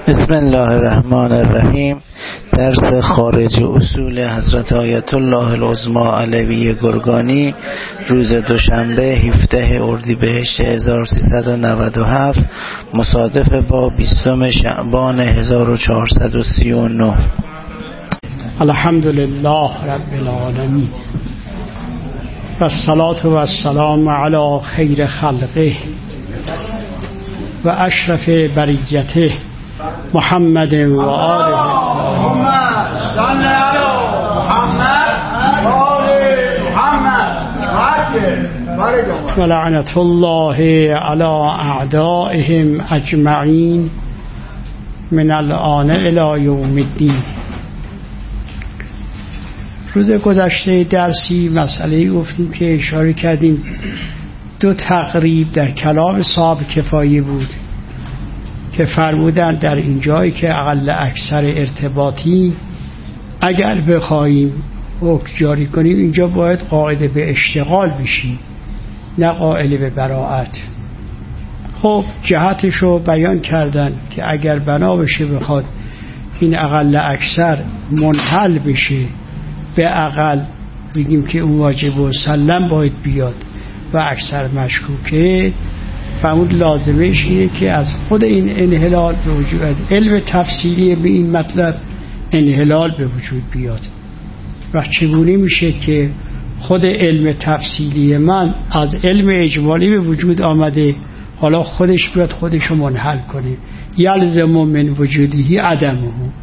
بسم الله الرحمن الرحیم. درس خارج اصول حضرت آیت الله العظمی علوی گرگانی روز دوشنبه 17 اردیبهشت 1397 مصادف با 20 شعبان 1439. الحمد لله رب العالمین و الصلاة و السلام علی خیر خلقه و اشرف بریته محمد و آله. اللهم صل علی محمد و آل محمد. و لعنت الله علی اعدائهم اجمعین من الآن الی یوم الدین. روز گذشته درسی مسئله گفتیم که اشاره کردیم دو تقریب در کلام صاحب کفایه بود که فرمودن در این جایی که اقل اکثر ارتباطی اگر بخوایم حکم جاری کنیم اینجا باید قاعده به اشتغال بشیم نه قائل به براءت. خب جهتش رو بیان کردن که اگر بنا بشه بخواد این اقل اکثر منحل بشه به اقل بگیم که اون واجب و سلم باید بیاد و اکثر مشکوکه، فرمود لازمش اینه که از خود این انحلال به وجود، علم تفصیلی به این مطلب انحلال به وجود بیاد. و چگونه میشه که خود علم تفصیلی من از علم اجمالی به وجود آمده حالا خودش بیاد خودشو منحل کنه، یلزم من وجودی عدمه.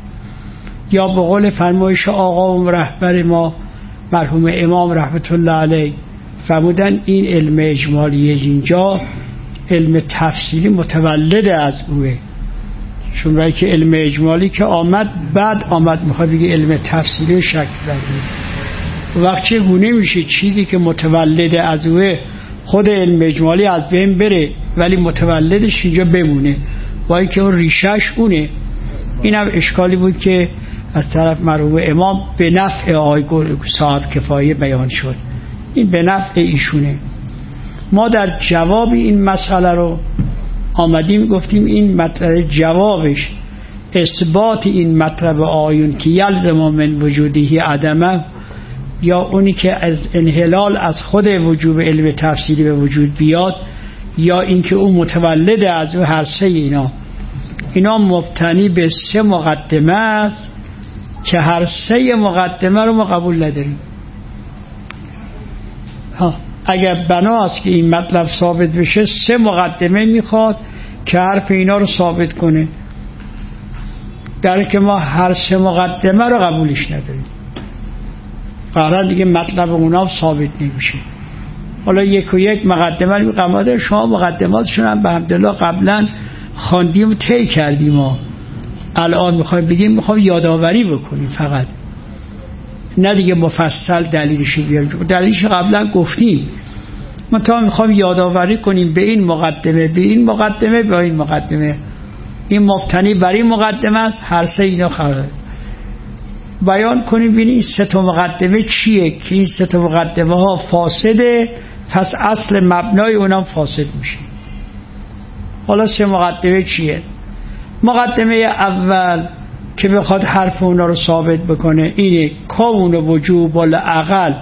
یا به قول فرمایش آقا و رهبر ما مرحوم امام رحمت الله علیه فرمودن این علم اجمالی اینجا علم تفصیلی متولد از اوه، چون رایی که علم اجمالی که آمد بعد آمد میخواد بگه علم تفصیلی شکل بده. وقت چگونه میشه چیزی که متولد از اوه خود علم اجمالی از بین بره ولی متولدش اینجا بمونه با اینکه اون ریشش اونه. این هم اشکالی بود که از طرف مرحوم امام به نفع آقای صاحب کفایه بیان شد، این به نفع ایشونه. ما در جواب این مسئله رو آمدیم گفتیم این مطلب جوابش اثبات این مطلب آیون که یلزم من وجودی عدمه، یا اونی که از انحلال از خود وجوب علم تفصیلی به وجود بیاد، یا اینکه اون متولد از او. هر سه اینا مبتنی به سه مقدمه است که هر سه مقدمه رو ما قبول نداریم. اگر بناست که این مطلب ثابت بشه سه مقدمه میخواد که حرف اینا رو ثابت کنه، در که ما هر سه مقدمه رو قبولش نداریم، قرار دیگه مطلب اونا ثابت نمیشه. حالا یک و یک مقدمه رو قبول، شما مقدماتشون هم به حمدالله قبلا خواندیم و طی کردیم، ما الان میخوایم بگیم میخوایم یادآوری بکنیم فقط، نه دیگه مفصل دلیلش بیاریم. دلیلش قبلا گفتیم، ما تا میخوایم یادآوری کنیم به این مقدمه به این مقدمه به این مقدمه، این مبتنی بر این مقدمه است، هر سه اینا خبر بیان کنیم ببینیم این سه تا مقدمه چیه که این سه تا مقدمه ها فاسده، پس اصل مبنای اونم فاسد میشه. حالا سه مقدمه چیه؟ مقدمه اول که بخواد حرف اونا رو ثابت بکنه اینه کون وجوب العقل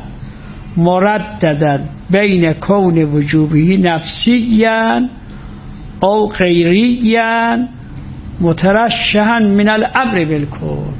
مرددن بین کون وجوبی نفسیاً او غیریاً مترشحاً من الامر بالکل.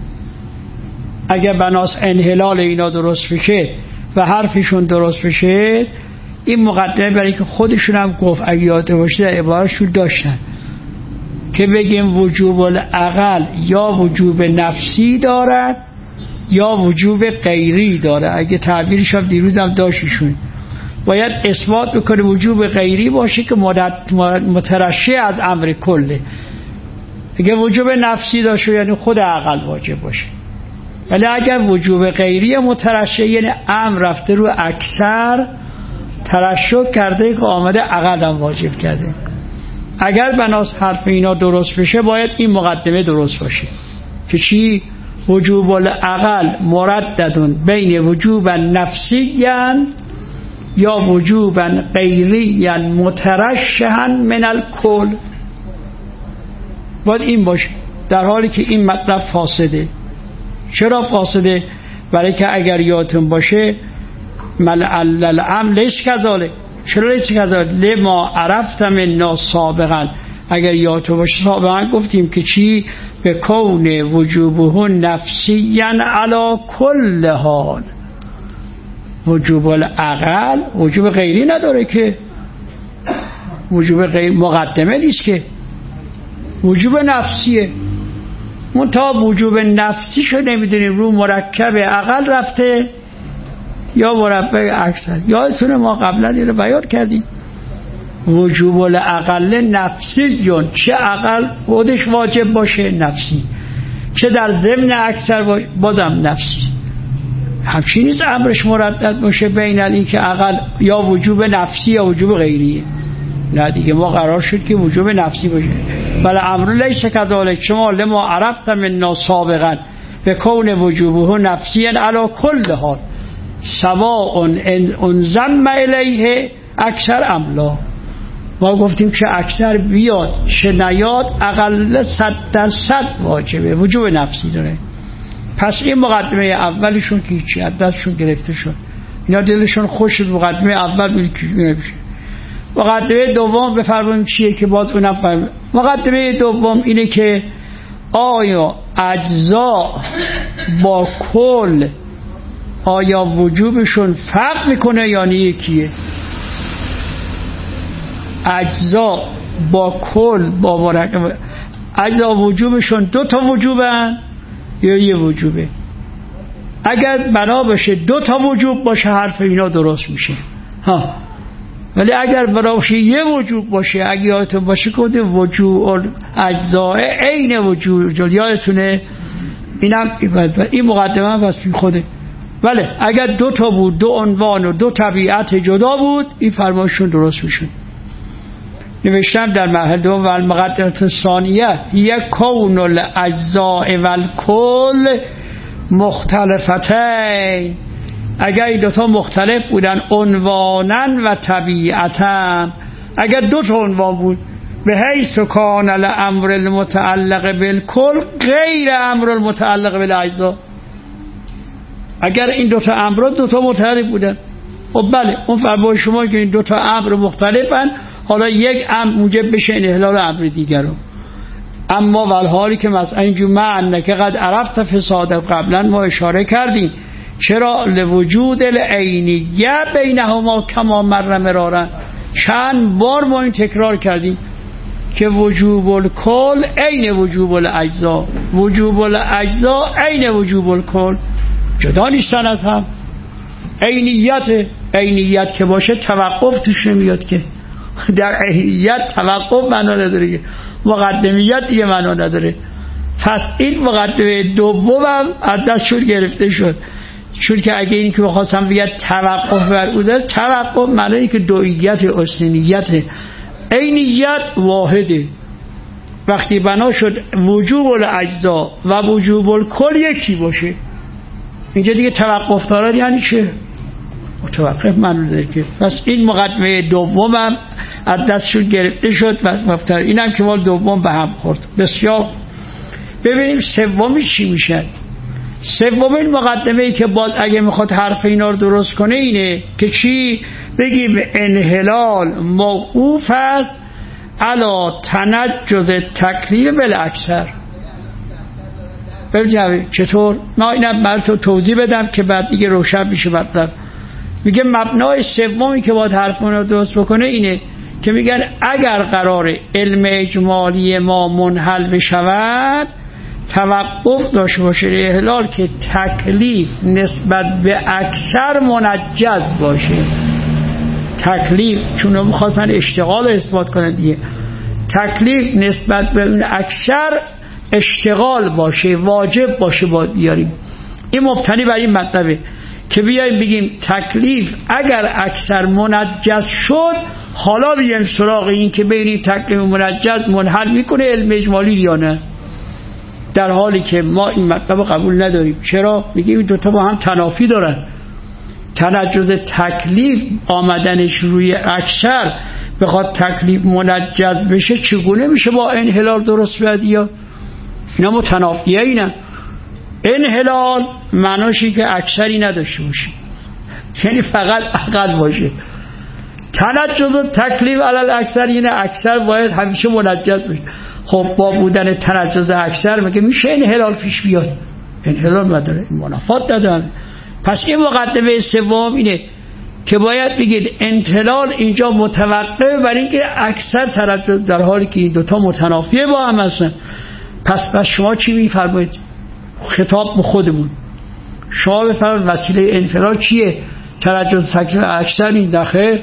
اگر بناس انحلال اینا درست بشه و حرفشون درست بشه، این مقدمه برای که خودشون هم گفت اگه یاد باشه در عبارشون داشتن که بگیم وجوب العقل یا وجوب نفسی دارد یا وجوب غیری دارد. اگه تعبیرش هم دیروز هم داشتیشون باید اثبات بکنه وجوب غیری باشه که مترشح از امر کله. اگه وجوب نفسی داشته یعنی خود عقل واجب باشه، ولی اگر وجوب غیری مترشح یعنی امر رفته رو اکثر ترشح کرده که آمده عقل هم واجب کرده. اگر بناس حرف اینا درست بشه باید این مقدمه درست باشه که چی؟ وجوب العقل مرددون بین وجوب نفسی یا وجوب غیری مترشحا من الکل. باید این باشه در حالی که این مطلب فاسده. چرا فاسده؟ برای که اگر یادتون باشه ملعل الامر لیس کذالک. چرا لیس کذالک؟ لما عرفت منا سابقا. اگر یادتون باشه سابقا گفتیم که چی؟ به کون وجوبه نفسیا علی کل حال. وجوب العقل وجوب غیری نداره که، وجوب غیر مقدمه نیست که، وجوب نفسیه. منتها وجوب نفسی شو نمیدونیم رو مرکب عقل رفته یا مرکب اکثر. یادتونه ما قبلا اینو بیان کردیم وجوب العقل نفسی جون، چه عقل خودش واجب باشه نفسی، چه در ضمن اکثر بازم نفسی. همچین نیست امرش مردد باشه بین این که عقل یا وجوب نفسی یا وجوب غیریه. نه دیگه ما قرار شد که وجوب نفسی باشه. بل امر لیس کذالک، شما لما عرفت منا سابقا به کون وجوبه نفسی علی کل حال سواء انضم الیه اکثر ام لا. ما گفتیم که اکثر بیاد چه نیاد اقل 100% واجبه، وجوب نفسی داره. پس این مقدمه اولشون که هیچی از دستشون گرفته شد، اینا دلشون خوش شد مقدمه اول نمیشه. مقدمه دوم بفرماییم چیه که باز اونم فرماییم. مقدمه دوم اینه که آیا اجزا با کل آیا وجوبشون فرق میکنه یا نه یکیه؟ اجزا با کل با مرکب اجزا وجوبشون دو تا وجوبن یا یه وجوبه؟ اگر بنا باشه دو تا وجوب باشه حرف اینا درست میشه ها. ولی اگر بنا باشه یه وجوب باشه، اگه یادتون باشه که وجوب اجزا عین وجوب، یادتونه اینم این مقدمه هم بس بی خوده. ولی اگر دو تا بود، دو عنوان و دو طبیعت جدا بود، این فرمایشون درست میشه. نوشتم در مرحله دوم و المقدمه الثانیه یک کون الاجزاء والکل مختلفتین. اگر این دوتا مختلف بودن عنوانن و طبیعتن، اگر دو تا عنوان بود به حیث کان الامر المتعلق بالکل غیر امر المتعلق بالاجزاء، اگر این دوتا امر دوتا متعلق بودن، خب بله اون فرمای شما که این دوتا امر مختلفن، حالا یک امر موجب بشه انحلال امر دیگر رو. اما والحالی که مثلا اینجور معنی که قد عرفت فساد قبلا ما اشاره کردیم، چرا لوجود العینیه بینهما کما مر مرارا، چند بار ما این تکرار کردیم که وجوب الکل عین وجوب الاجزا، وجوب الاجزا عین وجوب الکل، جدا نیستن از هم. عینیت که باشه توقف توش نمیاد که، در عینیت توقف معنا نداره که، مقدمیت دیگه معنا نداره. پس این مقدمه دومم از دستشون گرفته شد، چون که اگه این که بخواستم بگم توقف بر او داره، توقف معنی که دوئیت اصلیت، عینیت واحده. وقتی بنا شد وجوب الاجزا و وجوب الکل یکی باشه، اینجا دیگه توقف دارد یعنی چه؟ متوقف معنی داره که. پس این مقدمه دومم از دستشون گرفته شد و مفتر اینم که مال دوم به هم خورد. بسیار. ببینیم سومی چی میشه. سومین مقدمه‌ای که باز اگه میخواد حرف اینا رو درست کنه اینه که چی؟ بگیم انحلال موقوف است علی تنجز تکلیف بالاکثر. ببینید چطور؟ ما اینم براتون توضیح بدم که بعد دیگه روشن میشه مطلب. میگه مبنای سومی که باید حرفمون رو درست بکنه اینه که میگن اگر قرار علم اجمالی ما منحل بشود، توقف داشته باشه احلال که تکلیف نسبت به اکثر منجز باشه. تکلیف چون میخواستن اشتغال رو اثبات کنن دیگه، تکلیف نسبت به اون اکثر اشتغال باشه، واجب باشه باید بیاریم. این مبتنی بر این مطلبه که بیاییم بگیم تکلیف اگر اکثر منجز شد، حالا بیایم سراغ این که ببینیم تکلیف منجز منحل میکنه علم اجمالی یا نه، در حالی که ما این مطلب قبول نداریم. چرا؟ میگیم این دوتا با هم تنافی دارن. تنجز تکلیف آمدنش روی اکثر بخواد تکلیف منجز بشه، چگونه میشه با انحلال درست بیاد؟ یا اینا متنافیه اینا. انحلال معناشی که اکثری نداشته باشه، یعنی فقط اقل باشه. تنجز و تکلیف علل اکثر، یعنی اکثر باید همیشه منجز باشه. خب با بودن تنجز اکثر مگه میشه انحلال پیش بیاد؟ انحلال نداره، منافات نداره. پس این مقدمه سوم اینه که باید بگید انحلال اینجا متوقف بر اینکه اکثر تنجز، در حالی که این دوتا متنافیه با هم هستن. پس شما چی میفرمایید؟ خطاب به خودمون، شما بفرمایید وسیله انحلال چیه؟ تنجز تکلیف اکثر این داخل.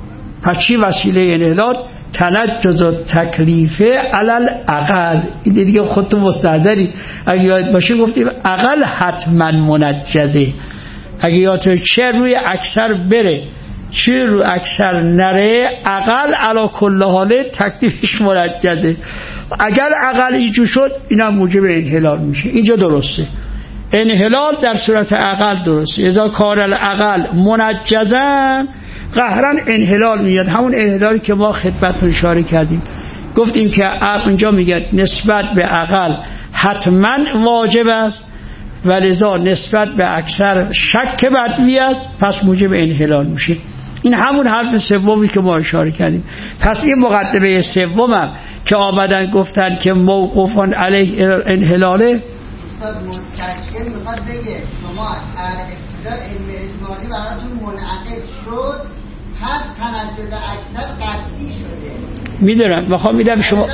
پس چی وسیله انحلال؟ تنجز و تکلیفه علل اقل. این دیگه خودتون مستحضری. اگه یاد باشه گفتیم اقل حتما منجزه. اگه یادتون چه روی اکثر بره چه روی اکثر نره، اقل علا کل حاله تکلیفش منجزه. اگر اقل اینجور شد اینم موجب انحلال میشه. اینجا درسته، انحلال در صورت اقل درسته. اذا کار الاقل منجزن قهرن انحلال میاد. همون انحلالی که ما خدمتتون اشاره کردیم، گفتیم که اینجا میگه نسبت به اقل حتما واجب است و لذا نسبت به اکثر شک بدوی است، پس موجب انحلال میشه. این همون حرف سومی که ما اشاره کردیم. پس این مقدمه سومم که آمدن گفتن که موقوفان علیه انحلاله. استاد مستشکل میخواد بگه شما در ابتدا علم اجمالی براتون منعقد شد، هر تنجز اکثر قطعی شده. میدونم، میخوام میدم شما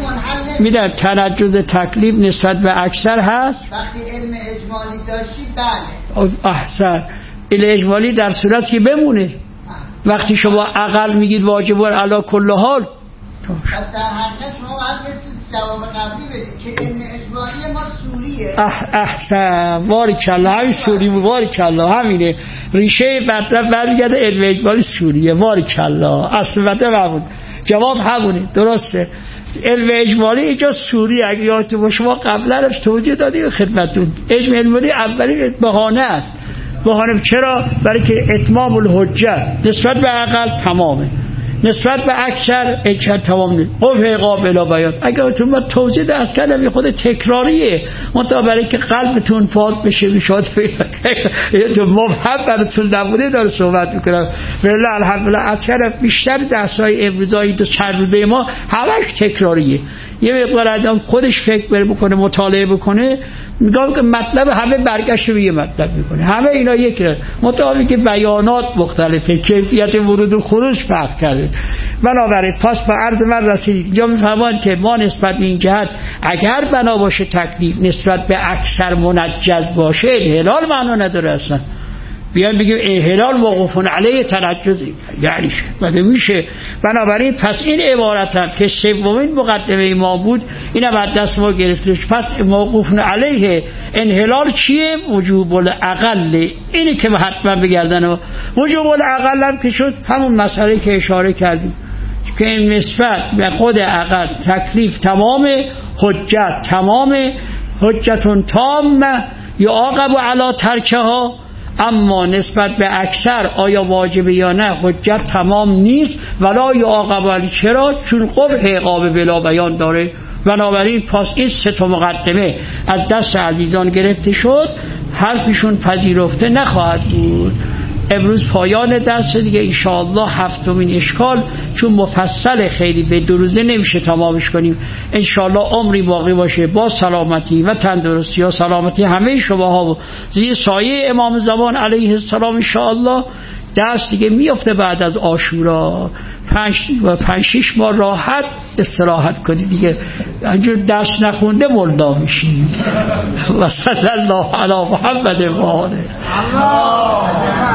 میدم تنجز تکلیف نسبت به اکثر هست. وقتی علم اجمالی داشتی بله احسن. علم اجمالی در صورت که بمونه. وقتی شما اقل میگید واجب علی کل حال، پس در حقیقت شما باید جواب قبلی بدید که علم اجمالی ما سوریه. احسن، باریکالله، همین سوری بود، باریکالله، همینه ریشه مطلب برمیگرده علم اجمالی سوریه، باریکالله، اصل مطلب همون، جواب همونه، درسته. علم اجمالی اینجا سوری. اگه یادتون باشه ما قبلا توضیح دادیم خدمتتون، علم اجمالی اولی بهانه است. بهانه چرا؟ برای که اتمام الحجه نسبت به اقل تمامه، نسبت به اکثر اکثر تمام نیست. قوه قابل بیان. اگر تو من توضیح درس کردم خود تکراریه، منتها برای که قلبتون پاک بشه میشد تو مبهم براتون نبوده داره صحبت میکنم. والله الحمدلله اکثر بیشتر درسای امروزایی تو چند روزه ما همش تکراریه. یه مقدار آدم خودش فکر بکنه، مطالعه بکنه، میگم که مطلب همه برگشت به یه مطلب میکنه، همه اینا یک مطابق که بیانات مختلفه، کیفیت ورود و خروج فرق کرده. بنابراین پس به عرض من رسید یا میفهمند که ما نسبت به این جهت اگر بنا باشه تکلیف نسبت به اکثر منجز باشه انحلال معنا نداره اصلا. بیان بگیم انحلال موقوفون علیه تنجزی، یعنی مگه میشه؟ بنابراین پس این عبارت هم که سومین مقدمه ما بود اینم از دست ما گرفته. پس موقوفون علیه انحلال چیه؟ وجوب الاقل. اینی که حتما بگردن و وجوب الاقل هم که شد همون مسئله که اشاره کردیم که این نسبت به خود اقل تکلیف تمامه، حجت تمامه، حجتون تامه یا عاقب علی ترکها. اما نسبت به اکثر آیا واجبه یا نه حجت تمام نیست ولا یعاقب علی. چرا؟ چون قبح عقاب بلا بیان داره. بنابراین پس این سه تا مقدمه از دست عزیزان گرفته شد، حرفشون پذیرفته نخواهد بود. امروز پایان درس دیگه انشاءالله هفتمین اشکال، چون مفصل خیلی به دو روزه نمیشه تمامش کنیم. انشاءالله عمری باقی باشه با سلامتی و تندرستی و سلامتی همه شما و زیر سایه امام زمان علیه السلام انشاءالله درس دیگه میفته بعد از عاشورا. 5-6 ماه راحت استراحت کنید دیگه، اینجور درس نخونده ملدا میشید. و صلی الله علی محمد و آله.